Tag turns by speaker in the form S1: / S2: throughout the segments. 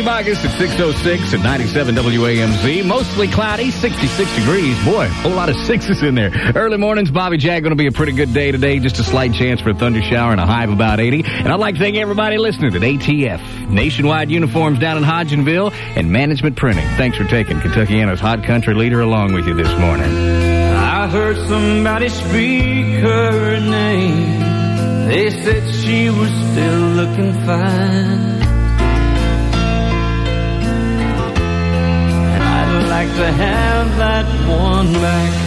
S1: Bogus at 6:06 at 97 WAMZ. Mostly cloudy, 66 degrees. Boy, a whole lot of sixes in there. Early mornings, Bobby Jag going to be a pretty good day today. Just a slight chance for a thunder shower and a high of about 80. And I'd like to thank everybody listening at ATF, Nationwide Uniforms down in Hodgenville, and Management Printing. Thanks for taking Kentuckiana's Hot Country Leader along with you this morning.
S2: I heard somebody speak her name. They said she was still looking fine. And I'd like to have that one back.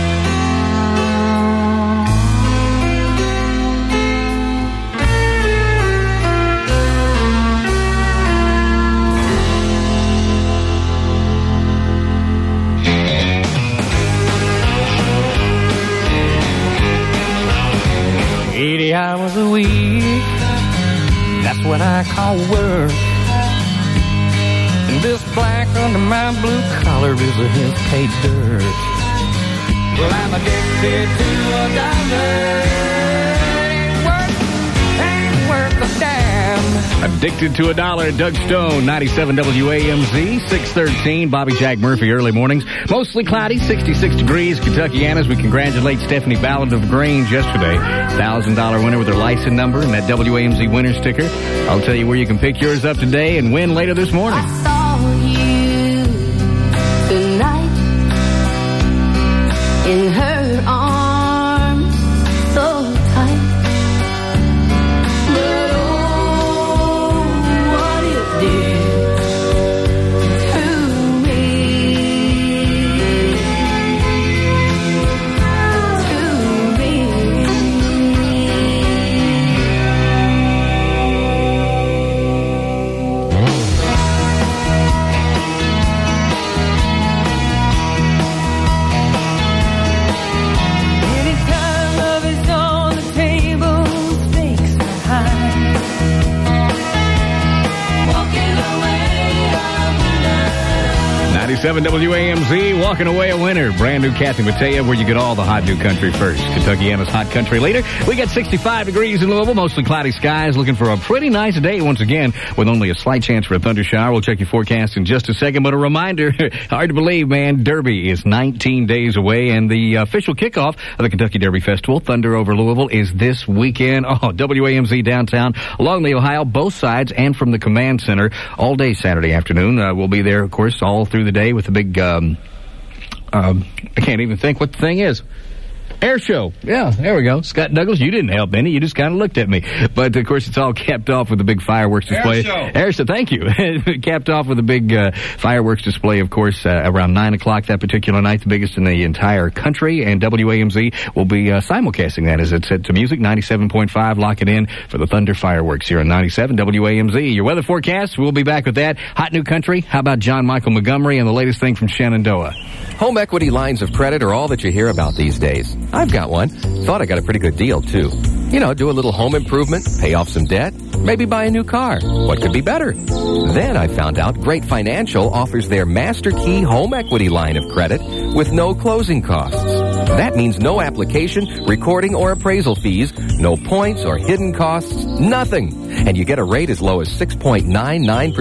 S2: Hours a week, that's what I call work. And this black under my blue collar is a half-paid dirt. Well, I'm addicted to a dollar. Ain't worth a damn.
S1: Addicted to a dollar. Doug Stone, 97 WAMZ, 613. Bobby Jag Murphy, early mornings. Mostly cloudy, 66 degrees. Kentuckianas, we congratulate Stephanie Ballard of Grange yesterday. $1,000 winner with her license number and that WAMZ winner sticker. I'll tell you where you can pick yours up today and win later this morning.
S3: I saw you tonight in her arms, so tight. But oh, what it did to me.
S2: Anytime love is on the table, stakes are high. Walking away, I'm alive.
S1: 97 WAMZ, walking away a winner. Brand new Kathy Mattea, where you get all the hot new country first. Kentuckiana's Hot Country Leader. We got 65 degrees in Louisville, mostly cloudy skies. Looking for a pretty nice day once again, with only a slight chance for a thunder shower. We'll check your forecast in just a second, but a reminder, hard to believe, man, Derby is 19 days away, and the official kickoff of the Kentucky Derby Festival, Thunder over Louisville, is this weekend. Oh, WAMZ downtown, along the Ohio, both sides, and from the command center, all day Saturday afternoon. We'll be there, of course, all through the day with the big, I can't even think what the thing is. Air show. Yeah, there we go. Scott Douglas, you didn't help any. You just kind of looked at me. But, of course, it's all capped off with a big fireworks display. Air show, thank you. Capped off with a big fireworks display, of course, around 9 o'clock that particular night, the biggest in the entire country. And WAMZ will be simulcasting that as it's set to music, 97.5. Lock it in for the Thunder Fireworks here on 97 WAMZ. Your weather forecast, we'll be back with that. Hot new country. How about John Michael Montgomery and the latest thing from Shenandoah?
S4: Home equity lines of credit are all that you hear about these days. I've got one. Thought I got a pretty good deal, too. You know, do a little home improvement, pay off some debt, maybe buy a new car. What could be better? Then I found out Great Financial offers their Master Key home equity line of credit with no closing costs. That means no application, recording, or appraisal fees, no points or hidden costs, nothing. And you get a rate as low as 6.99%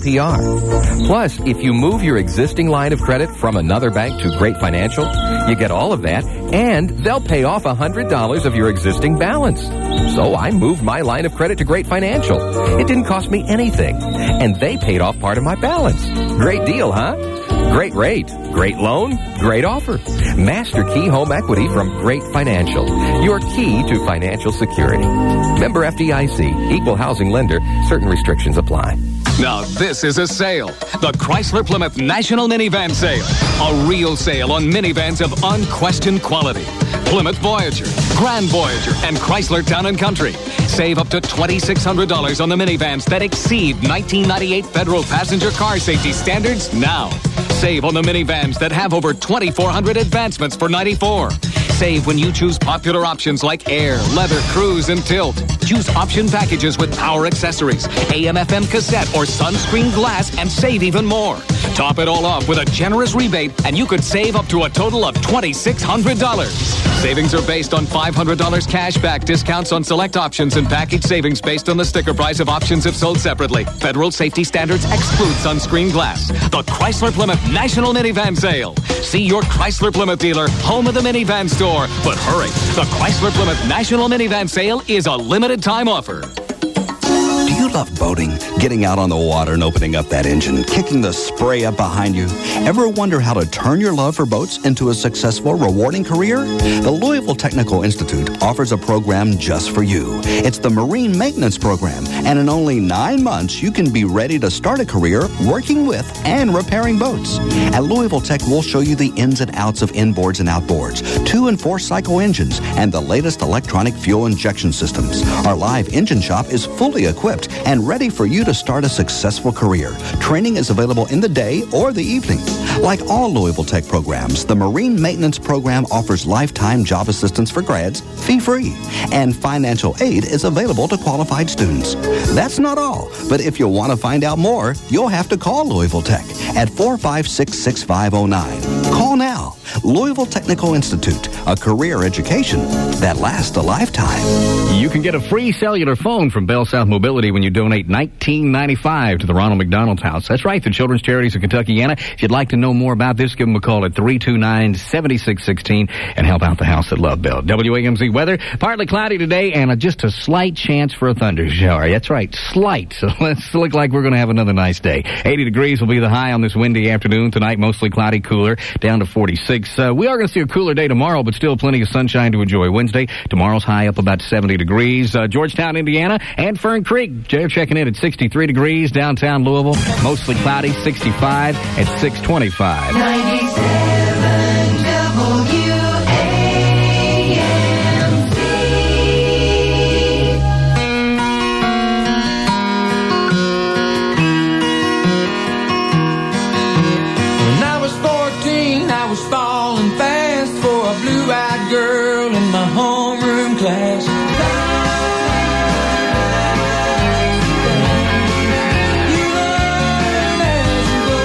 S4: APR. Plus, if you move your existing line of credit from another bank to Great Financial, you get all of that, and they'll pay off $100 of your existing balance. So I moved my line of credit to Great Financial. It didn't cost me anything, and they paid off part of my balance. Great deal, huh? Great rate, great loan, great offer. Master Key Home Equity from Great Financial. Your key to financial security. Member FDIC, equal housing lender. Certain restrictions apply.
S5: Now this is a sale. The Chrysler Plymouth National Minivan Sale. A real sale on minivans of unquestioned quality. Plymouth Voyager, Grand Voyager, and Chrysler Town & Country. Save up to $2,600 on the minivans that exceed 1998 federal passenger car safety standards now. Save on the minivans that have over 2,400 advancements for '94. Save when you choose popular options like Air, Leather, Cruise, and Tilt. Choose option packages with power accessories, AM/FM cassette, or sunscreen glass, and save even more. Top it all off with a generous rebate, and you could save up to a total of $2,600. Savings are based on $500 cash back, discounts on select options, and package savings based on the sticker price of options if sold separately. Federal safety standards exclude sunscreen glass. The Chrysler Plymouth National Minivan Sale. See your Chrysler Plymouth dealer, home of the minivan store. But hurry, the Chrysler Plymouth National Minivan Sale is a limited time offer.
S6: Do you love boating? Getting out on the water and opening up that engine, kicking the spray up behind you? Ever wonder how to turn your love for boats into a successful, rewarding career? The Louisville Technical Institute offers a program just for you. It's the Marine Maintenance Program, and in only 9 months, you can be ready to start a career working with and repairing boats. At Louisville Tech, we'll show you the ins and outs of inboards and outboards, 2- and 4-cycle engines, and the latest electronic fuel injection systems. Our live engine shop is fully equipped and ready for you to start a successful career. Training is available in the day or the evening. Like all Louisville Tech programs, the Marine Maintenance Program offers lifetime job assistance for grads, fee-free, and financial aid is available to qualified students. That's not all, but if you want to find out more, you'll have to call Louisville Tech at 456-6509. Call now. Louisville Technical Institute, a career education that lasts a lifetime.
S1: You can get a free cellular phone from Bell South Mobility when you donate $19.95 to the Ronald McDonald's House. That's right, the Children's Charities of Kentuckiana. If you'd like to know more about this, give them a call at 329-7616 and help out the house that love Bell. WAMZ weather, partly cloudy today and just a slight chance for a thunder shower. That's right, slight. So let's look like we're going to have another nice day. 80 degrees will be the high on this windy afternoon. Tonight, mostly cloudy, cooler, down to 46. We are going to see a cooler day tomorrow, but still plenty of sunshine to enjoy Wednesday. Tomorrow's high up about 70 degrees. Georgetown, Indiana, and Fern Creek, they're checking in at 63 degrees. Downtown Louisville, mostly cloudy, 65 at 625.
S3: 97
S2: When I was 14, I was falling fast for a blue-eyed girl in my homeroom class. You learn as you go.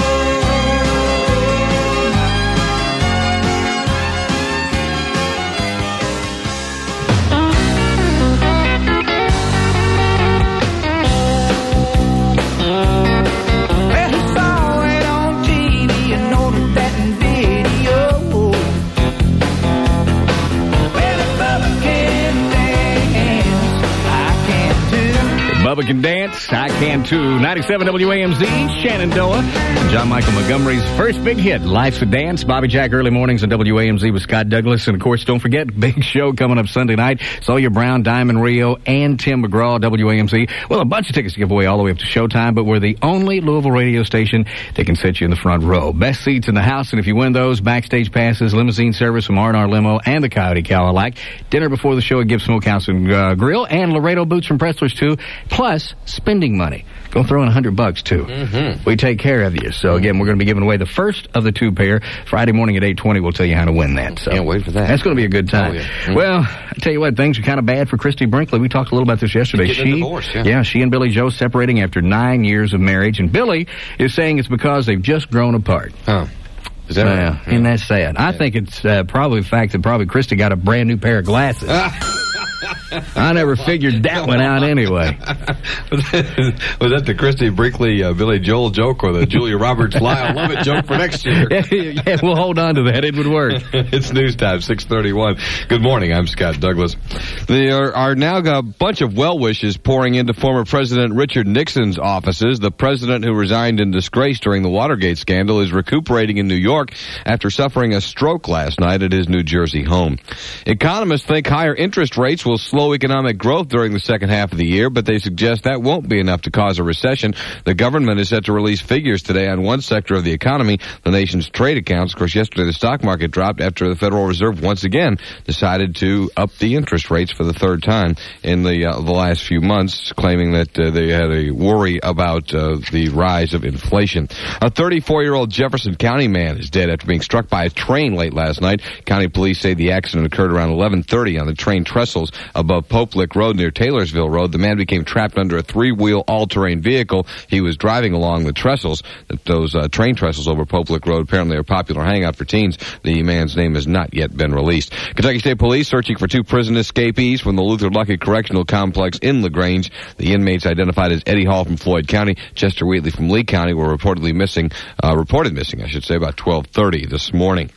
S2: Well, he saw it on TV and noted that in video. Well, if Bubba can dance, I can too.
S1: Bubba can dance, I can too. 97 WAMZ, Shenandoah. John Michael Montgomery's first big hit, Life's a Dance. Bobby Jack early mornings on WAMZ with Scott Douglas. And, of course, don't forget, big show coming up Sunday night. Sawyer Brown, Diamond Rio, and Tim McGraw, WAMZ. Well, a bunch of tickets to give away all the way up to showtime, but we're the only Louisville radio station that can set you in the front row. Best seats in the house, and if you win those, backstage passes, limousine service from R&R Limo and the Coyote Cadillac, dinner before the show at Gibbs Smokehouse and Grill, and Laredo Boots from Pressler's, too, plus spending money. Go throw in $100, too. Mm-hmm. We take care of you. So, again, we're going to be giving away the first of the 2 pair. Friday morning at 8:20, we'll tell you how to win that. So
S4: Can't wait for that.
S1: That's going to be a good time.
S4: Oh, yeah. Mm-hmm.
S1: Well, I tell you what, things are kind of bad for Christy Brinkley. We talked a little about this yesterday.
S4: Getting a divorce,
S1: yeah, she and Billy Joe separating after 9 years of marriage. And Billy is saying it's because they've just grown apart.
S4: Oh. Is that right?
S1: Isn't that sad? I think it's probably the fact that probably Christy got a brand new pair of glasses. I never figured that one out anyway.
S7: Was that the Christy Brinkley, Billy Joel joke or the Julia Roberts Lyle Lovett joke for next year?
S1: Yeah, we'll hold on to that. It would work.
S7: It's news time, 6:31. Good morning. I'm Scott Douglas. There are now a bunch of well wishes pouring into former President Richard Nixon's offices. The president, who resigned in disgrace during the Watergate scandal, is recuperating in New York after suffering a stroke last night at his New Jersey home. Economists think higher interest rates will slow economic growth during the second half of the year, but they suggest that won't be enough to cause a recession. The government is set to release figures today on one sector of the economy, the nation's trade accounts. Of course, yesterday the stock market dropped after the Federal Reserve once again decided to up the interest rates for the third time in the last few months, claiming that they had a worry about the rise of inflation. A 34-year-old Jefferson County man is dead after being struck by a train late last night. County police say the accident occurred around 11:30 on the train trestles above Pope Lick Road near Taylorsville Road. The man became trapped under a three-wheel all-terrain vehicle. He was driving along the trestles. Those train trestles over Pope Lick Road apparently are a popular hangout for teens. The man's name has not yet been released. Kentucky State Police searching for 2 prison escapees from the Luther Luckett Correctional Complex in LaGrange. The inmates identified as Eddie Hall from Floyd County, Chester Wheatley from Lee County were reported missing, about 12:30 this morning.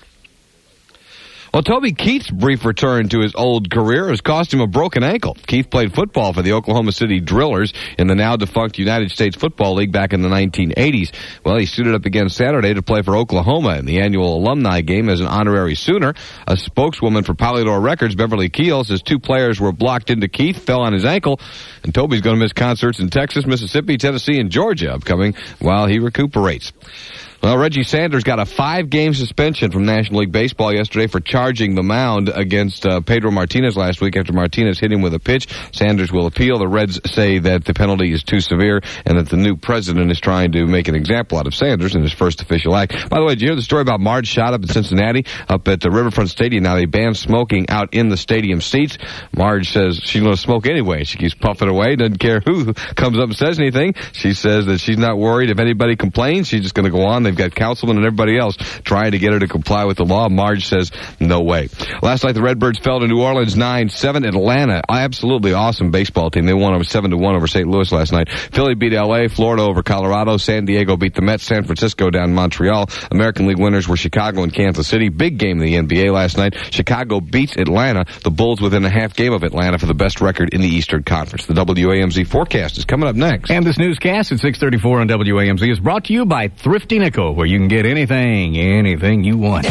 S7: Well, Toby Keith's brief return to his old career has cost him a broken ankle. Keith played football for the Oklahoma City Drillers in the now-defunct United States Football League back in the 1980s. Well, he suited up again Saturday to play for Oklahoma in the annual alumni game as an honorary Sooner. A spokeswoman for Polydor Records, Beverly Keel, says 2 players were blocked into Keith, fell on his ankle, and Toby's going to miss concerts in Texas, Mississippi, Tennessee, and Georgia upcoming while he recuperates. Well, Reggie Sanders got a 5-game suspension from National League Baseball yesterday for charging the mound against Pedro Martinez last week after Martinez hit him with a pitch. Sanders will appeal. The Reds say that the penalty is too severe and that the new president is trying to make an example out of Sanders in his first official act. By the way, did you hear the story about Marge Schott up in Cincinnati, up at the Riverfront Stadium? Now they banned smoking out in the stadium seats. Marge says she's going to smoke anyway. She keeps puffing away, doesn't care who comes up and says anything. She says that she's not worried if anybody complains. She's just going to go on. They've got councilmen and everybody else trying to get her to comply with the law. Marge says, no way. Last night, the Redbirds fell to New Orleans 9-7. Atlanta, absolutely awesome baseball team. They won over 7-1 over St. Louis last night. Philly beat L.A., Florida over Colorado, San Diego beat the Mets, San Francisco down Montreal. American League winners were Chicago and Kansas City. Big game in the NBA last night. Chicago beats Atlanta. The Bulls within a half game of Atlanta for the best record in the Eastern Conference. The WAMZ forecast is coming up next.
S1: And this newscast at 6:34 on WAMZ is brought to you by Thrifty Nickel, where you can get anything you want.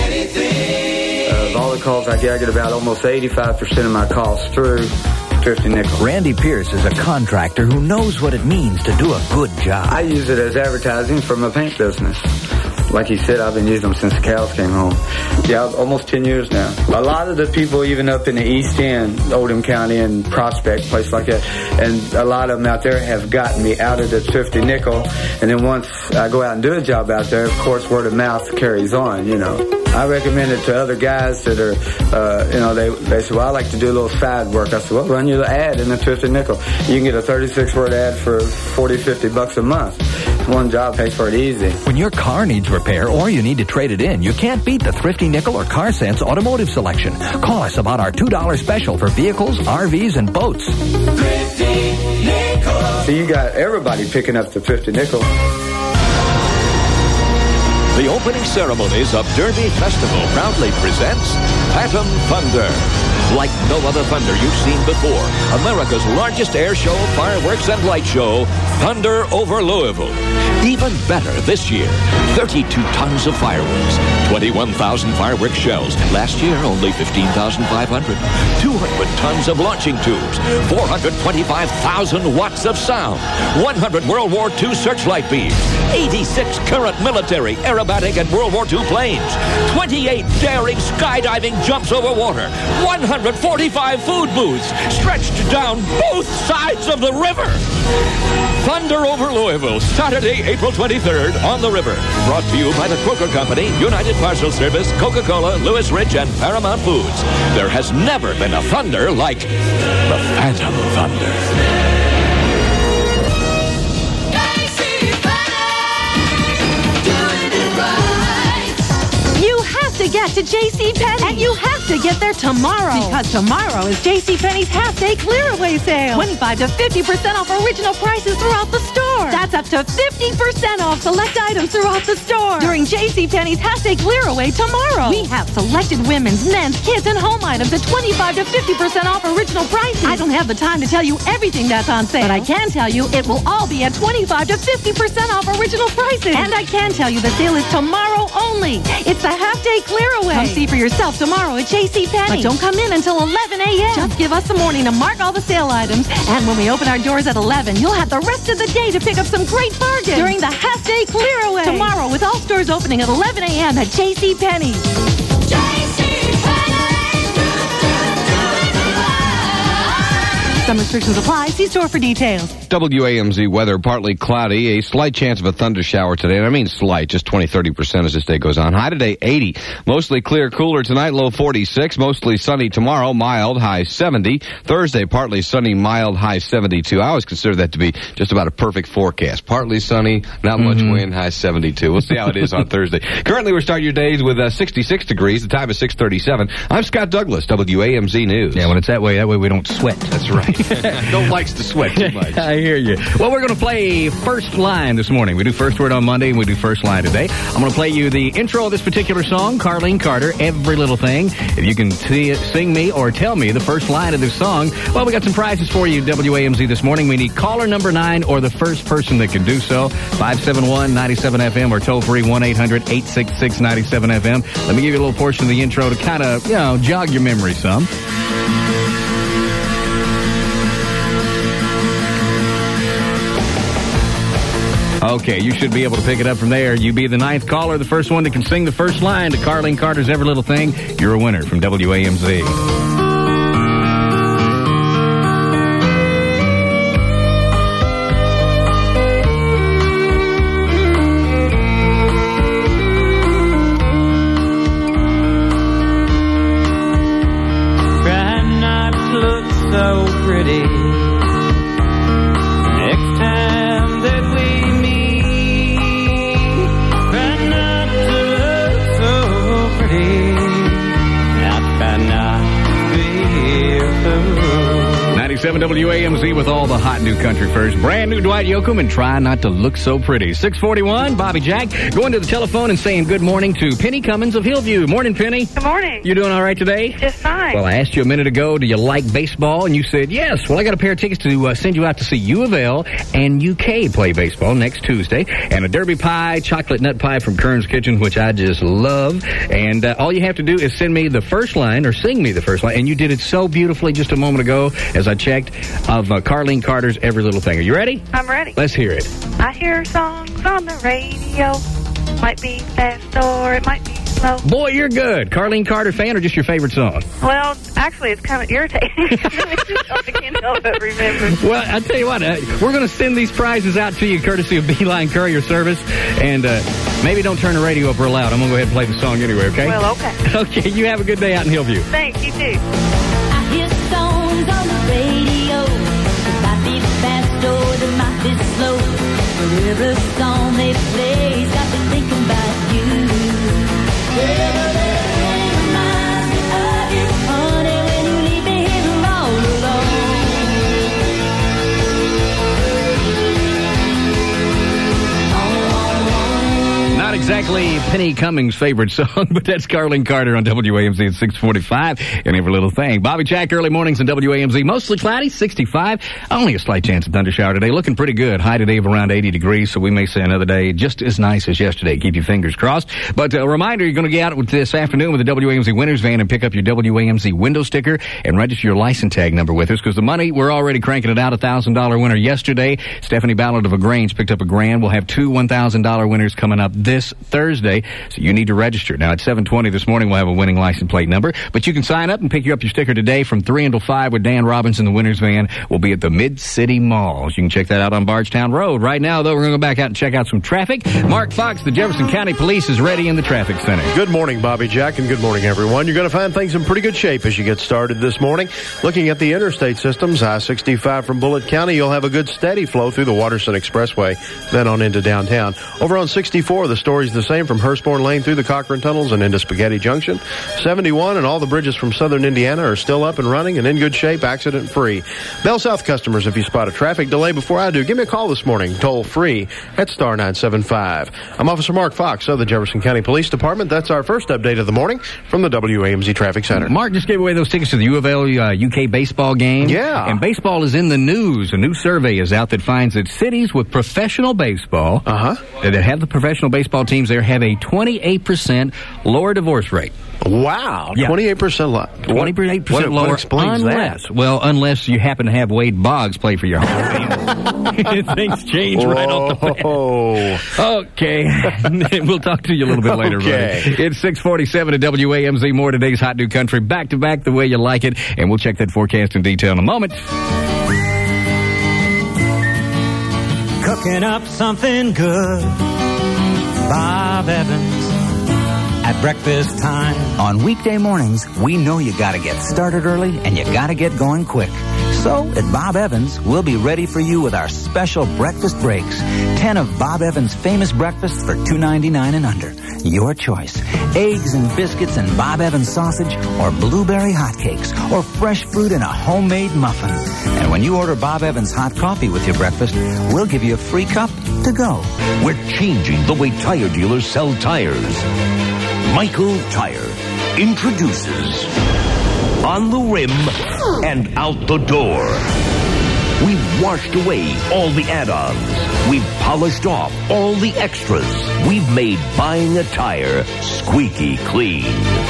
S8: Of all the calls I get about almost 85% of my calls through Thrifty Nickel.
S9: Randy Pierce is a contractor who knows what it means to do a good job.
S8: I use it as advertising for my paint business. Like he said, I've been using them since the cows came home. Yeah, almost 10 years now. A lot of the people, even up in the East End, Oldham County and Prospect, place like that, and a lot of them out there have gotten me out of the Thrifty Nickel. And then once I go out and do a job out there, of course, word of mouth carries on, you know. I recommend it to other guys that are, they say, well, I like to do a little side work. I said, well, run your ad in the Thrifty Nickel. You can get a 36-word ad for $40-50 a month. One job pays for it easy.
S9: When your car needs repair or you need to trade it in, you can't beat the Thrifty Nickel or Car Sense automotive selection. Call us about our $2 special for vehicles, RVs, and boats.
S8: Thrifty Nickel. So you got everybody picking up the Thrifty Nickel.
S10: The opening ceremonies of Derby Festival proudly presents Phantom Thunder. Like no other thunder you've seen before, America's largest air show, fireworks, and light show, Thunder over Louisville. Even better this year, 32 tons of fireworks, 21,000 fireworks shells. Last year, only 15,500. 200 tons of launching tubes, 425,000 watts of sound, 100 World War II searchlight beams, 86 current military, aerobatic, and World War II planes, 28 daring skydiving jumps over water, 145 food booths stretched down both sides of the river. Thunder over Louisville, Saturday, April 23rd on the river. Brought to you by the Kroger Company, United Parcel Service, Coca-Cola, Lewis Ridge, and Paramount Foods. There has never been a thunder like the Phantom Thunder.
S11: To get to JCPenney. And you have to get there tomorrow. Because tomorrow is JCPenney's half-day clear-away sale. 25 to 50% off original prices throughout the store. That's up to 50% off select items throughout the store. During JCPenney's half-day clear-away tomorrow. We have selected women's, men's, kids, and home items at 25 to 50% off original prices. I don't have the time to tell you everything that's on sale. But I can tell you it will all be at 25 to 50% off original prices. And I can tell you the sale is tomorrow only. It's a half-day clear-away. Come see for yourself tomorrow at JCPenney. But don't come in until 11 a.m. Just give us the morning to mark all the sale items. And when we open our doors at 11, you'll have the rest of the day to pick up some great bargains during the half-day clear-away. Tomorrow, with all stores opening at 11 a.m. at JCPenney. Some restrictions apply. See store for details.
S7: WAMZ weather, partly cloudy, a slight chance of a thunder shower today. And I mean slight, just 20-30% as this day goes on. High today, 80. Mostly clear, cooler tonight, low 46. Mostly sunny tomorrow, mild, high 70. Thursday, partly sunny, mild, high 72. I always consider that to be just about a perfect forecast. Partly sunny, not much wind, high 72. We'll see how it is on Thursday. Currently, we're starting your days with 66 degrees. The time is 6:37. I'm Scott Douglas, WAMZ News.
S1: Yeah, when it's that way we don't sweat.
S7: That's right. No likes to sweat too much.
S1: I hear you. Well, we're going to play First Line this morning. We do First Word on Monday, and we do First Line today. I'm going to play you the intro of this particular song, Carlene Carter, Every Little Thing. If you can sing me or tell me the first line of this song, well, we got some prizes for you, WAMZ, this morning. We need caller number 9 or the first person that can do so. 571-97FM or toll free 1-800-866-97FM. Let me give you a little portion of the intro to kind of, jog your memory some. Okay, you should be able to pick it up from there. You be the 9th caller, the first one that can sing the first line to Carlene Carter's Every Little Thing. You're a winner from WAMZ.
S2: Try not to look so pretty. Next time that we meet, try not to look so pretty. I try not to be a fool.
S1: 97 WAMZ with all the hot new country first. Brand new Dwight Yoakam and Try Not to Look So Pretty. 641, Bobby Jack going to the telephone and saying good morning to Penny Cummins of Hillview. Morning, Penny.
S12: Good morning.
S1: You doing all right today?
S12: Just fine.
S1: Well, I asked you a minute ago, do you like baseball? And you said yes. Well, I got a pair of tickets to send you out to see U of L and UK play baseball next Tuesday. And a Derby pie, chocolate nut pie from Kern's Kitchen, which I just love. And all you have to do is send me the first line or sing me the first line. And you did it so beautifully just a moment ago as I checked of Carlene Carter's Every Little Thing. Are you ready?
S12: I'm ready.
S1: Let's hear it.
S12: I hear songs on the radio. Might be fast or it might be slow.
S1: Boy, you're good. Carlene Carter fan or just your favorite song?
S12: Well, actually, it's kind of irritating. I can't help but remember.
S1: Well, I tell you what, we're going to send these prizes out to you courtesy of Beeline Courier Service. And maybe don't turn the radio up real loud. I'm going to go ahead and play the song anyway, okay?
S12: Well, okay.
S1: Okay, you have a good day out in Hillview.
S12: Thanks, you too.
S3: I hear songs on the radio. It might be fast or it might be slow. But every song they play's got me thinking about you. Everything reminds me of you, honey, when you leave me here all alone.
S1: Not exactly Penny Cummings' favorite song, but that's Carlene Carter on WAMZ at 645 and Every Little Thing. Bobby Jack, early mornings on WAMZ. Mostly cloudy, 65. Only a slight chance of thunder shower today. Looking pretty good. High today of around 80 degrees, so we may see another day just as nice as yesterday. Keep your fingers crossed. But a reminder, you're going to get out this afternoon with the WAMZ Winners Van and pick up your WAMZ window sticker and register your license tag number with us because the money, we're already cranking it out. $1,000 winner yesterday. Stephanie Ballard of LaGrange picked up $1,000. We'll have 2 $1,000 winners coming up this Thursday, so you need to register. Now, at 7:20 this morning, we'll have a winning license plate number, but you can sign up and pick up your sticker today from 3 until 5 with Dan Robinson. The Winners Van will be at the Mid-City Malls. You can check that out on Bardstown Road. Right now, though, we're going to go back out and check out some traffic. Mark Fox, the Jefferson County Police, is ready in the traffic center.
S13: Good morning, Bobby Jack, and good morning, everyone. You're going to find things in pretty good shape as you get started this morning. Looking at the interstate systems, I-65 from Bullitt County, you'll have a good steady flow through the Waterson Expressway, then on into downtown. Over on 64, the story's the same from Hurstbourne Lane through the Cochran Tunnels and into Spaghetti Junction. 71 and all the bridges from southern Indiana are still up and running and in good shape, accident-free. Bell South customers, if you spot a traffic delay before I do, give me a call this morning, toll-free at star 975. I'm Officer Mark Fox of the Jefferson County Police Department. That's our first update of the morning from the WAMZ Traffic Center.
S1: Mark just gave away those tickets to the U of L UK baseball game.
S13: Yeah.
S1: And baseball is in the news. A new survey is out that finds that cities with professional baseball, that have the professional baseball teams there, have a 28% lower divorce rate.
S13: Wow.
S1: Yeah.
S13: 28% lower.
S1: 28% lower.
S13: What explains
S1: that? Well, unless you happen to have Wade Boggs play for your home team. Things change right off the bat. Okay. We'll talk to you a little bit later, buddy. It's 647 at WAMZ. More today's hot new country. Back to back the way you like it. And we'll check that forecast in detail in a moment.
S14: cooking up something good. Bob Evans at breakfast time.
S15: On weekday mornings, we know you gotta get started early and you gotta get going quick. So, at Bob Evans, we'll be ready for you with our special breakfast breaks. 10 of Bob Evans' famous breakfasts for $2.99 and under. Your choice. Eggs and biscuits and Bob Evans sausage, or blueberry hotcakes, or fresh fruit in a homemade muffin. And when you order Bob Evans hot coffee with your breakfast, we'll give you a free cup to go.
S16: We're changing the way tire dealers sell tires. Michael Tire introduces On the Rim and Out the Door. We've washed away all the add-ons. We've polished off all the extras. We've made buying a tire squeaky clean.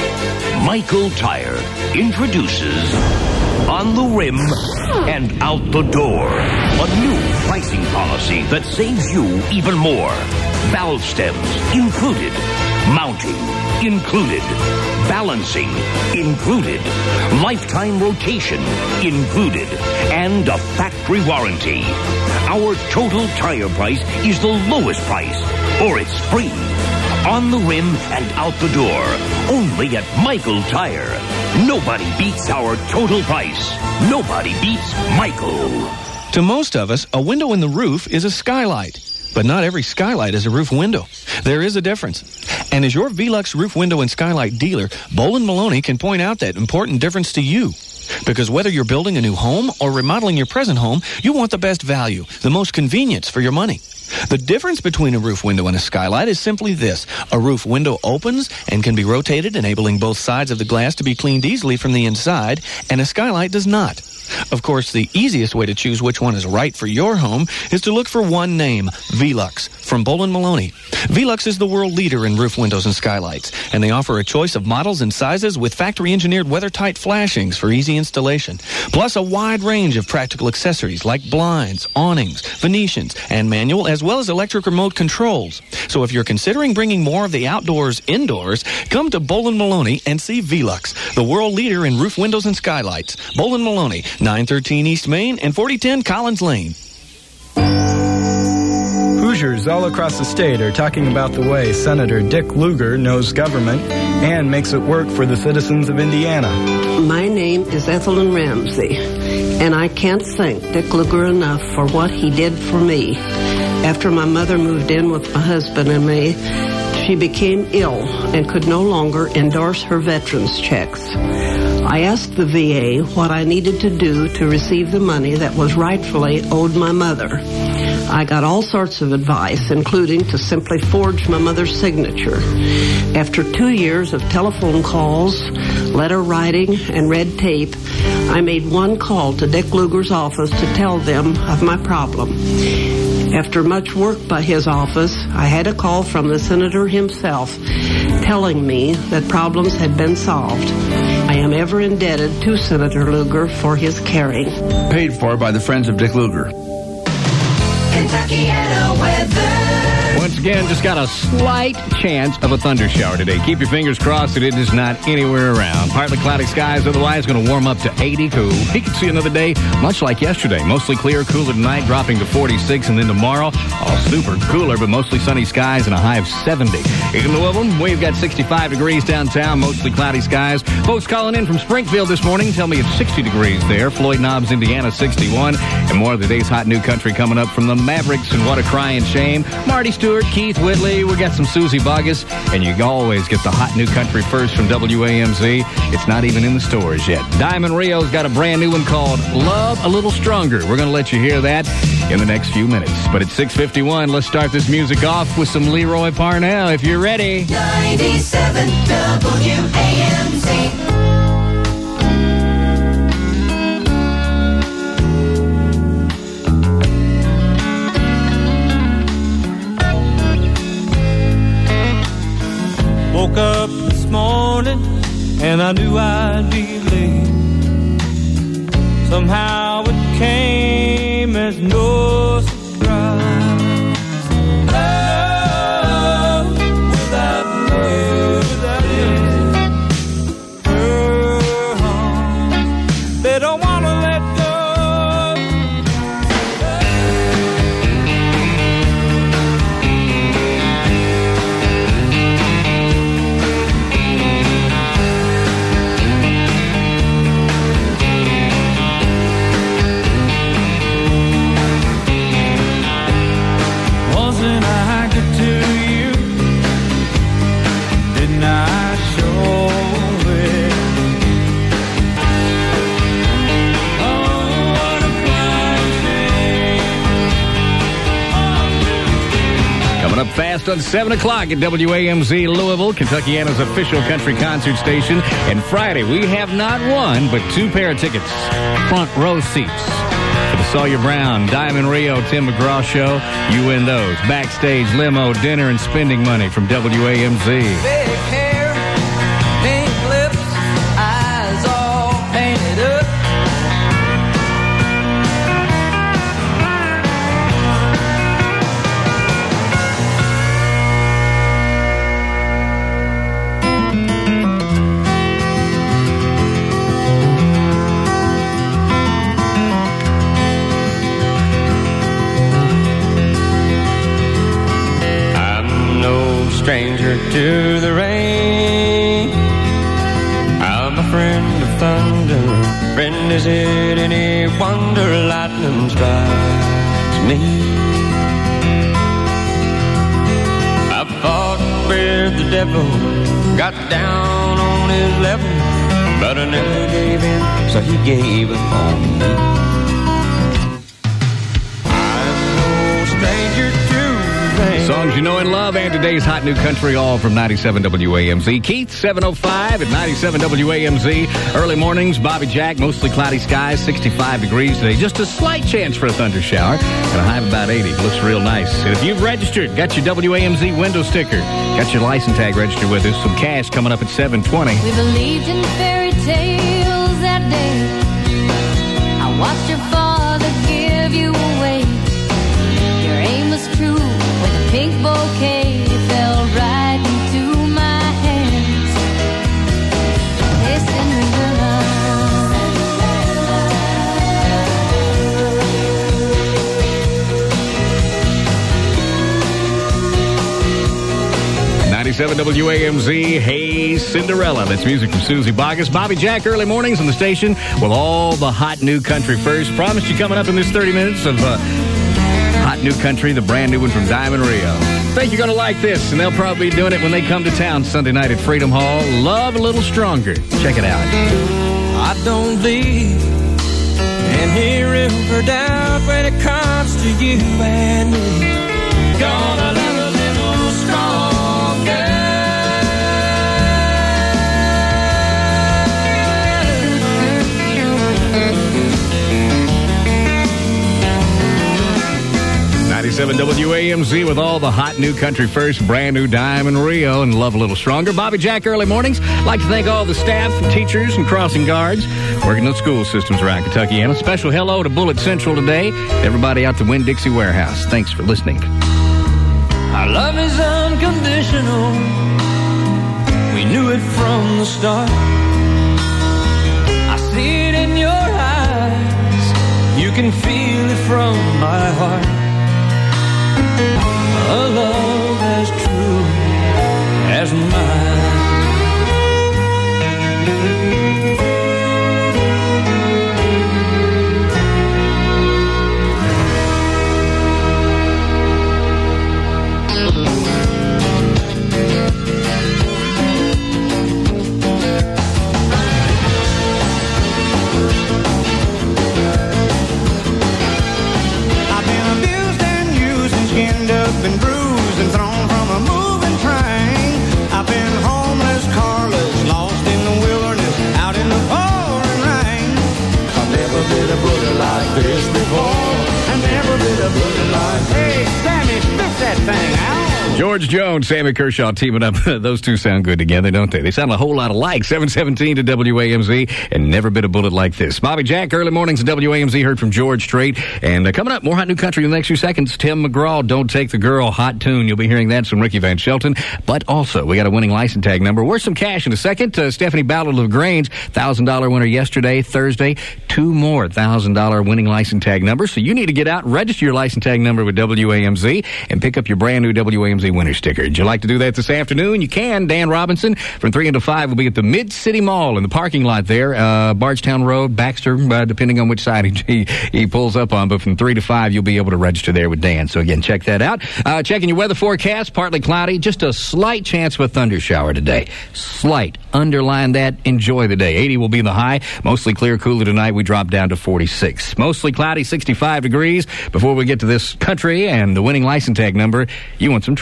S16: Michael Tire introduces On the Rim and Out the Door. A new pricing policy that saves you even more. Valve stems included. Mounting included. Balancing included. Lifetime rotation included. And a factory warranty. Our total tire price is the lowest price, or it's free. On the Rim and Out the Door. Only at Michael Tire. Nobody beats our total price. Nobody beats Michael.
S17: To most of us, a window in the roof is a skylight. But not every skylight is a roof window. There is a difference. And as your Velux roof window and skylight dealer, Bolin Maloney can point out that important difference to you. Because whether you're building a new home or remodeling your present home, you want the best value, the most convenience for your money. The difference between a roof window and a skylight is simply this. A roof window opens and can be rotated, enabling both sides of the glass to be cleaned easily from the inside, and a skylight does not. Of course, the easiest way to choose which one is right for your home is to look for one name, Velux, from Bolin Maloney. Velux is the world leader in roof windows and skylights, and they offer a choice of models and sizes with factory-engineered weather-tight flashings for easy installation, plus a wide range of practical accessories like blinds, awnings, Venetians, and manual as well as electric remote controls. So if you're considering bringing more of the outdoors indoors, come to Bolin Maloney and see Velux, the world leader in roof windows and skylights. Bolin Maloney, 913 East Main and 4010 Collins Lane.
S18: Hoosiers all across the state are talking about the way Senator Dick Lugar knows government and makes it work for the citizens of Indiana.
S19: My name is Ethelyn Ramsey, and I can't thank Dick Lugar enough for what he did for me. After my mother moved in with my husband and me, she became ill and could no longer endorse her veterans checks. I asked the VA what I needed to do to receive the money that was rightfully owed my mother. I got all sorts of advice, including to simply forge my mother's signature. After 2 years of telephone calls, letter writing, and red tape, I made one call to Dick Lugar's office to tell them of my problem. After much work by his office, I had a call from the senator himself telling me that problems had been solved. I am ever indebted to Senator Lugar for his caring.
S20: Paid for by the Friends of Dick Lugar.
S1: Kentuckiana weather. Once again, just got a slight chance of a thunder shower today. Keep your fingers crossed that it is not anywhere around. Partly cloudy skies, otherwise going to warm up to 80 cool. We could see another day much like yesterday. Mostly clear, cooler tonight, dropping to 46, and then tomorrow, all super cooler, but mostly sunny skies and a high of 70. In Louisville, we've got 65 degrees downtown, mostly cloudy skies. Folks calling in from Springfield this morning tell me it's 60 degrees there. Floyd Knobs, Indiana, 61. And more of the day's hot new country coming up from the Mavericks and What a Crying Shame. Marty Stewart, Keith Whitley, we got some Susie Bogus, and you always get the hot new country first from WAMZ. It's not even in the stores yet. Diamond Rio's got a brand new one called Love a Little Stronger. We're going to let you hear that in the next few minutes. But at 6:51, let's start this music off with some Leroy Parnell, if you're ready.
S3: 97 WAMZ.
S14: Woke up this morning and I knew I'd be late. Somehow it came as no surprise. Love without you, her arms, they don't want to let go.
S1: Coming up fast on 7 o'clock at WAMZ Louisville, Kentuckiana's official country concert station. And Friday, we have not one, but 2 pair of tickets. Front row seats. For the Sawyer Brown, Diamond Rio, Tim McGraw show. You win those. Backstage, limo, dinner, and spending money from WAMZ.
S2: Big hair, pink lips, eyes all painted up.
S14: Stranger to the rain, I'm a friend of thunder. Friend, is it any wonder lightning strikes me? I fought with the devil, got down on his level, but I never gave in, so he gave up on me. I'm no stranger to
S1: Songs you know and love, and today's hot new country, all from 97 WAMZ. Keith, 7:05 at 97 WAMZ. Early mornings, Bobby Jack, mostly cloudy skies, 65 degrees today. Just a slight chance for a thunder shower, and a high of about 80. Looks real nice. And if you've registered, got your WAMZ window sticker, got your license tag registered with us, some cash coming up at 7:20.
S3: We believed in fairy tales that day. I watched your father give you away. Your aim was true. When the pink bouquet fell right into my hands. Hey, Cinderella.
S1: 97 WAMZ, Hey Cinderella. That's music from Susie Bogus. Bobby Jack, early mornings on the station with all the hot new country first. Promised you coming up in this 30 minutes of hot new country, the brand new one from Diamond Rio. Think you're going to like this, and they'll probably be doing it when they come to town Sunday night at Freedom Hall. Love a Little Stronger. Check it out.
S14: I don't believe in river doubt when it comes to you and me. Gonna love a little stronger.
S1: 97 WAMZ with all the hot new country first, brand new Diamond Rio, and Love a Little Stronger. Bobby Jack, early mornings. Like to thank all the staff, teachers, and crossing guards working in school systems around Kentucky. And a special hello to Bullitt Central today. Everybody out the Winn-Dixie Warehouse. Thanks for listening.
S2: Our love is unconditional. We knew it from the start. I see it in your eyes. You can feel it from my heart. A love as true as mine.
S21: Been bruised and thrown from a moving train. I've been homeless, carless, lost in the wilderness, out in the pouring rain. I've never been a bullet like this before. I've never been a bullet like. Hey, Sammy, spit that thing out.
S1: George Jones, Sammy Kershaw teaming up. Those two sound good together, don't they? They sound a whole lot alike. 717 to WAMZ, and never been a bullet like this. Bobby Jack, early mornings at WAMZ, heard from George Strait. And coming up, more hot new country in the next few seconds. Tim McGraw, Don't Take the Girl, hot tune. You'll be hearing that from Ricky Van Shelton. But also, we got a winning license tag number. Worth some cash in a second. Stephanie Ballard of Grange, $1,000 winner yesterday, Thursday. 2 more $1,000 winning license tag numbers. So you need to get out and register your license tag number with WAMZ and pick up your brand new WAMZ winner sticker. Would you like to do that this afternoon? You can. Dan Robinson from 3 until 5 will be at the Mid-City Mall in the parking lot there, Bardstown Road, Baxter, depending on which side he pulls up on. But from 3 to 5, you'll be able to register there with Dan. So again, check that out. Checking your weather forecast, partly cloudy, just a slight chance of a thunder shower today. Slight. Underline that. Enjoy the day. 80 will be the high. Mostly clear, cooler tonight. We drop down to 46. Mostly cloudy, 65 degrees. Before we get to this country and the winning license tag number, you want some traffic.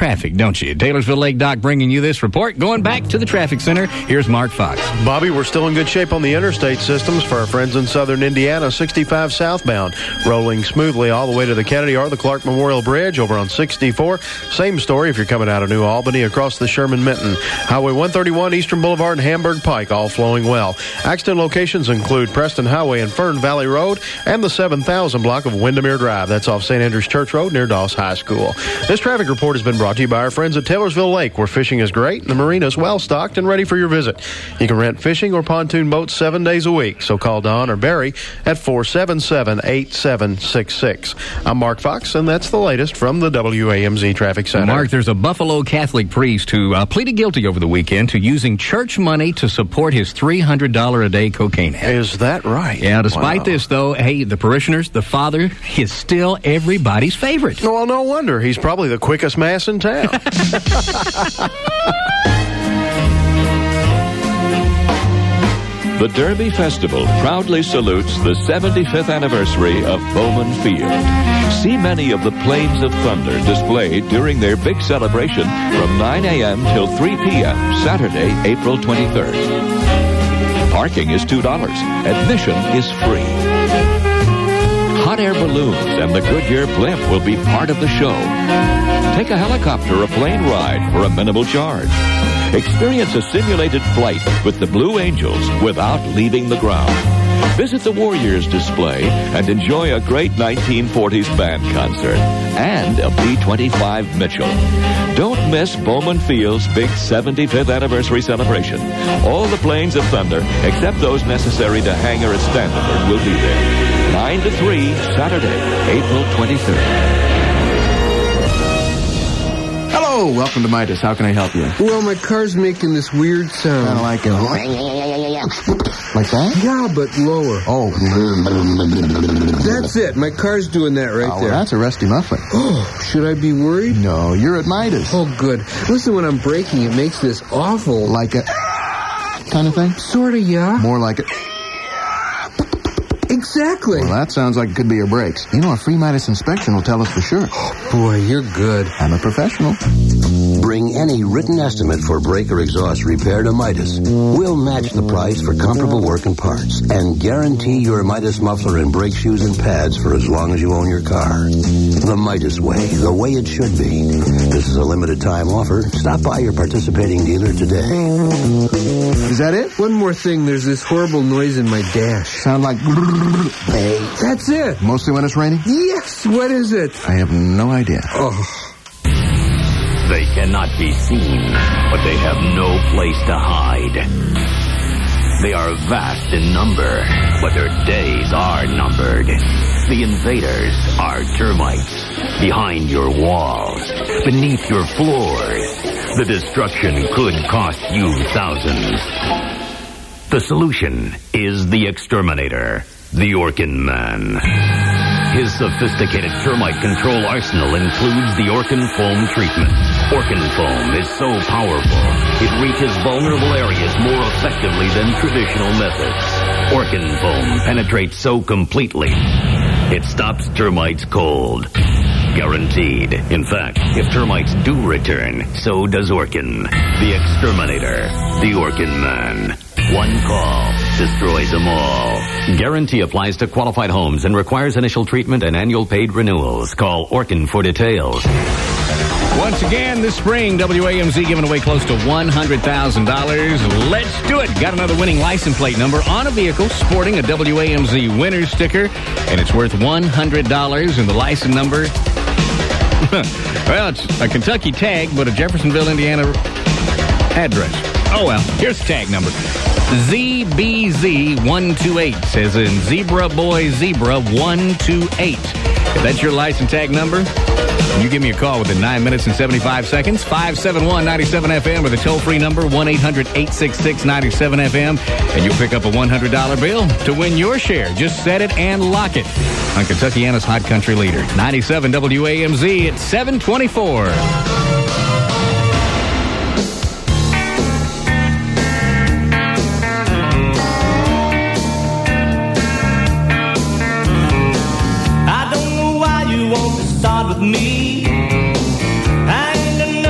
S1: traffic, don't you? Taylorsville Lake Doc bringing you this report. Going back to the traffic center, here's Mark Fox.
S13: Bobby, we're still in good shape on the interstate systems for our friends in southern Indiana. 65 southbound, rolling smoothly all the way to the Kennedy or the Clark Memorial Bridge over on 64. Same story if you're coming out of New Albany across the Sherman-Minton. Highway 131, Eastern Boulevard, and Hamburg Pike, all flowing well. Accident locations include Preston Highway and Fern Valley Road and the 7000 block of Windermere Drive. That's off St. Andrews Church Road near Doss High School. This traffic report has been brought to you by our friends at Taylorsville Lake, where fishing is great and the marina is well stocked and ready for your visit. You can rent fishing or pontoon boats 7 days a week, so call Don or Barry at 477-8766. I'm Mark Fox, and that's the latest from the WAMZ Traffic Center.
S1: Mark, there's a Buffalo Catholic priest who pleaded guilty over the weekend to using church money to support his $300 a day cocaine habit.
S13: Is that right?
S1: Yeah, despite this, though, hey, the parishioners, the father, is still everybody's favorite.
S13: Well, no wonder. He's probably the quickest mass in town.
S10: The Derby Festival proudly salutes the 75th anniversary of Bowman Field. See many of the Plains of Thunder displayed during their big celebration from 9 a.m. till 3 p.m. Saturday, April 23rd. Parking is $2. Admission is free. Hot air balloons and the Goodyear blimp will be part of the show. Take a helicopter or plane ride for a minimal charge. Experience a simulated flight with the Blue Angels without leaving the ground. Visit the Warriors display and enjoy a great 1940s band concert and a B-25 Mitchell. Don't miss Bowman Field's big 75th anniversary celebration. All the Plains of Thunder, except those necessary to hangar at Standiford, will be there. 9 to 3, Saturday, April 23rd.
S20: Hello, welcome to Midas. How can I help you?
S5: Well, my car's making this weird sound.
S20: Kind of like a... Like that?
S5: Yeah, but lower.
S20: Oh.
S5: That's it. My car's doing that right there.
S20: Well, that's a rusty muffler.
S5: Oh, should I be worried?
S20: No, you're at Midas.
S5: Oh, good. Listen, when I'm braking, it makes this awful...
S20: Like a... kind of thing?
S5: Sort of, yeah.
S20: More like a...
S5: Exactly.
S20: Well, that sounds like it could be your brakes. You know, a free Midas inspection will tell us for sure.
S5: Oh, boy, you're good.
S20: I'm a professional.
S22: Bring any written estimate for brake or exhaust repair to Midas. We'll match the price for comparable work and parts and guarantee your Midas muffler and brake shoes and pads for as long as you own your car. The Midas way, the way it should be. This is a limited time offer. Stop by your participating dealer today.
S20: Is that it?
S5: One more thing. There's this horrible noise in my dash.
S20: Sound like...
S22: Hey.
S5: That's it.
S20: Mostly when it's raining?
S5: Yes. What is it?
S20: I have no idea.
S5: Oh.
S23: They cannot be seen, but they have no place to hide. They are vast in number, but their days are numbered. The invaders are termites. Behind your walls, beneath your floors. The destruction could cost you thousands. The solution is the exterminator, the Orkin Man. His sophisticated termite control arsenal includes the Orkin Foam treatment. Orkin Foam is so powerful, it reaches vulnerable areas more effectively than traditional methods. Orkin Foam penetrates so completely, it stops termites cold. Guaranteed. In fact, if termites do return, so does Orkin. The exterminator, the Orkin Man. One call destroys them all. Guarantee applies to qualified homes and requires initial treatment and annual paid renewals. Call Orkin for details.
S1: Once again, this spring, WAMZ giving away close to $100,000. Let's do it. Got another winning license plate number on a vehicle sporting a WAMZ winner sticker, and it's worth $100. And the license number, well, it's a Kentucky tag, but a Jeffersonville, Indiana address. Oh, well, here's the tag number. ZBZ128, says in Zebra Boy Zebra 128. If that's your license tag number, you give me a call within 9 minutes and 75 seconds, 571-97FM, or the toll-free number, 1-800-866-97FM, and you'll pick up a $100 bill to win your share. Just set it and lock it on Kentuckiana's Hot Country Leader. 97 WAMZ at 724.
S14: With me, I ain't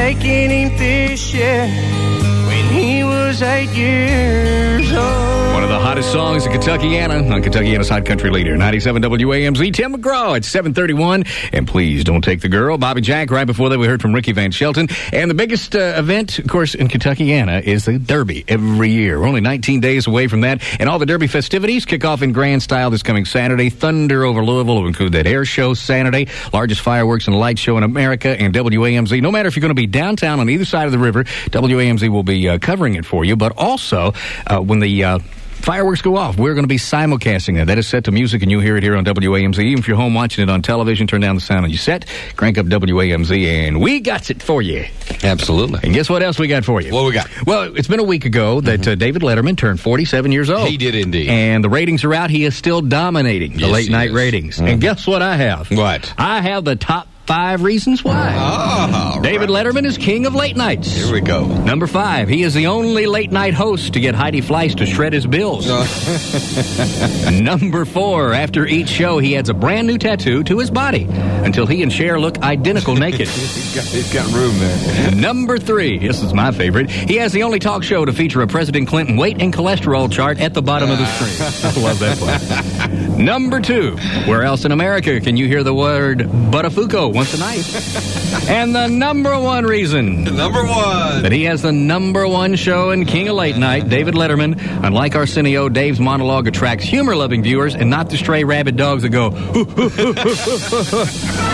S14: taking him fishing when he was 8 years old.
S1: One of the hottest songs in Kentuckiana on Kentuckiana's Hot Country Leader. 97 WAMZ, Tim McGraw at 7:31. And please don't take the girl. Bobby Jack. Right before that, we heard from Ricky Van Shelton. And the biggest event, of course, in Kentuckiana is the Derby every year. We're only 19 days away from that. And all the Derby festivities kick off in grand style this coming Saturday. Thunder over Louisville will include that air show Saturday. Largest fireworks and light show in America. And WAMZ, no matter if you're going to be downtown on either side of the river, WAMZ will be covering it for you. But also, when the fireworks go off, we're going to be simulcasting it. That is set to music, and you'll hear it here on WAMZ. Even if you're home watching it on television, turn down the sound on your set, crank up WAMZ, and we got it for you.
S7: Absolutely.
S1: And guess what else we got for you?
S7: What we got?
S1: Well, it's been a week ago that David Letterman turned 47 years old.
S7: He did indeed.
S1: And the ratings are out. He is still dominating the late-night ratings. And guess what I have?
S7: What?
S1: I have the top 5 reasons why.
S7: Oh,
S1: David Letterman is king of late nights.
S7: Here we go.
S1: Number 5, he is the only late night host to get Heidi Fleiss to shred his bills. Number 4, after each show, he adds a brand new tattoo to his body until he and Cher look identical naked.
S7: He's got room there.
S1: Number 3, this is my favorite, he has the only talk show to feature a President Clinton weight and cholesterol chart at the bottom of the screen. I love that part. Number 2, where else in America can you hear the word Buttafuoco once a night? And the number 1 reason that he has the number 1 show in King of Late Night, David Letterman, unlike Arsenio, Dave's monologue attracts humor-loving viewers and not the stray rabid dogs that go, hoo, hoo, hoo, hoo, hoo, hoo.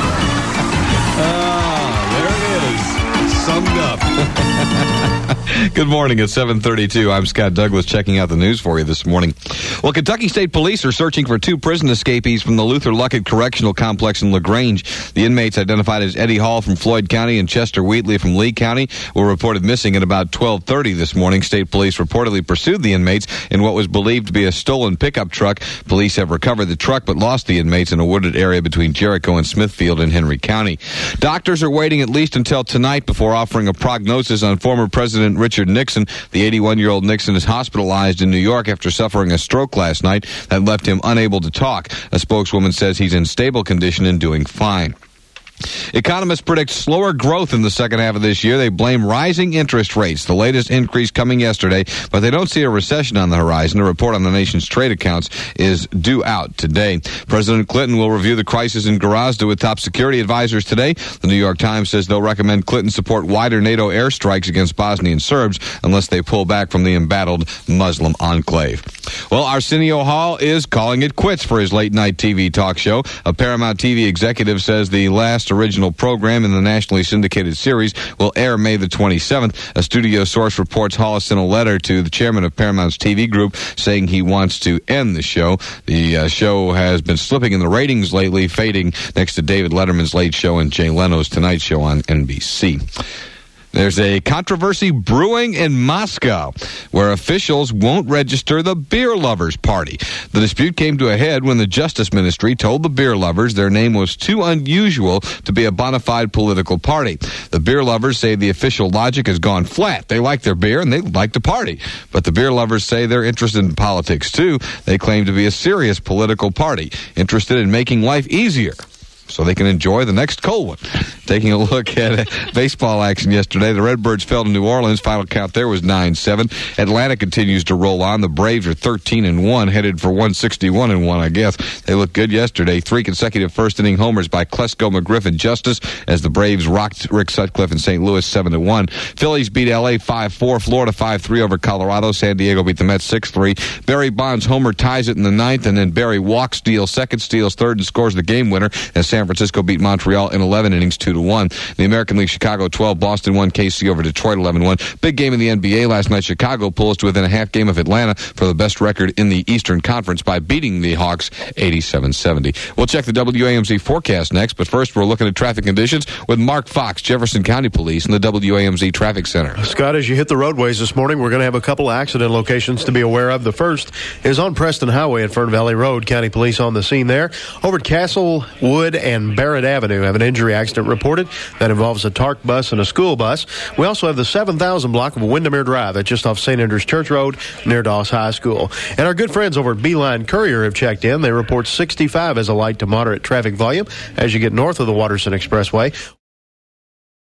S7: There it is. Summed up. Good morning at 7:32. I'm Scott Douglas checking out the news for you this morning. Well, Kentucky State Police are searching for 2 prison escapees from the Luther Luckett Correctional Complex in LaGrange. The inmates, identified as Eddie Hall from Floyd County and Chester Wheatley from Lee County, were reported missing at about 12:30 this morning. State Police reportedly pursued the inmates in what was believed to be a stolen pickup truck. Police have recovered the truck but lost the inmates in a wooded area between Jericho and Smithfield in Henry County. Doctors are waiting at least until tonight before offering a prognosis on former President Richard Nixon. The 81-year-old Nixon is hospitalized in New York after suffering a stroke last night that left him unable to talk. A spokeswoman says he's in stable condition and doing fine. Economists predict slower growth in the second half of this year. They blame rising interest rates, the latest increase coming yesterday, but they don't see a recession on the horizon. A report on the nation's trade accounts is due out today. President Clinton will review the crisis in Gorazda with top security advisors today. The New York Times says they'll recommend Clinton support wider NATO airstrikes against Bosnian Serbs unless they pull back from the embattled Muslim enclave. Well, Arsenio Hall is calling it quits for his late-night TV talk show. A Paramount TV executive says the last original program in the nationally syndicated series will air May the 27th. A studio source reports Hall sent a letter to the chairman of Paramount's TV group saying he wants to end the show. The show has been slipping in the ratings lately, fading next to David Letterman's Late Show and Jay Leno's Tonight Show on NBC. There's a controversy brewing in Moscow where officials won't register the Beer Lovers Party. The dispute came to a head when the Justice Ministry told the Beer Lovers their name was too unusual to be a bona fide political party. The Beer Lovers say the official logic has gone flat. They like their beer and they like to party. But the Beer Lovers say they're interested in politics too. They claim to be a serious political party, interested in making life easier so they can enjoy the next cold one. Taking a look at baseball action yesterday, the Redbirds fell to New Orleans. Final count there was 9-7. Atlanta continues to roll on. The Braves are 13-1, headed for 161-1, I guess. They looked good yesterday. 3 consecutive first-inning homers by Klesko, McGriff, and Justice as the Braves rocked Rick Sutcliffe in St. Louis 7-1. Phillies beat L.A. 5-4. Florida 5-3 over Colorado. San Diego beat the Mets 6-3. Barry Bonds' homer ties it in the 9th, and then Barry walks, steals second, steals third, and scores the game winner as San Francisco beat Montreal in 11 innings 2-1. The American League, Chicago 12, Boston 1, KC over Detroit 11-1. Big game in the NBA last night. Chicago pulls to within a half game of Atlanta for the best record in the Eastern Conference by beating the Hawks 87-70. We'll check the WAMZ forecast next, but first we're looking at traffic conditions with Mark Fox, Jefferson County Police, and the WAMZ Traffic Center.
S13: Scott, as you hit the roadways this morning, we're going to have a couple of accident locations to be aware of. The first is on Preston Highway at Fern Valley Road. County Police on the scene there. Over at Castlewood and Barrett Avenue, have an injury accident reported that involves a TARC bus and a school bus. We also have the 7000 block of Windermere Drive at just off St. Andrews Church Road near Doss High School. And our good friends over at Beeline Courier have checked in. They report 65 as a light to moderate traffic volume as you get north of the Watterson Expressway.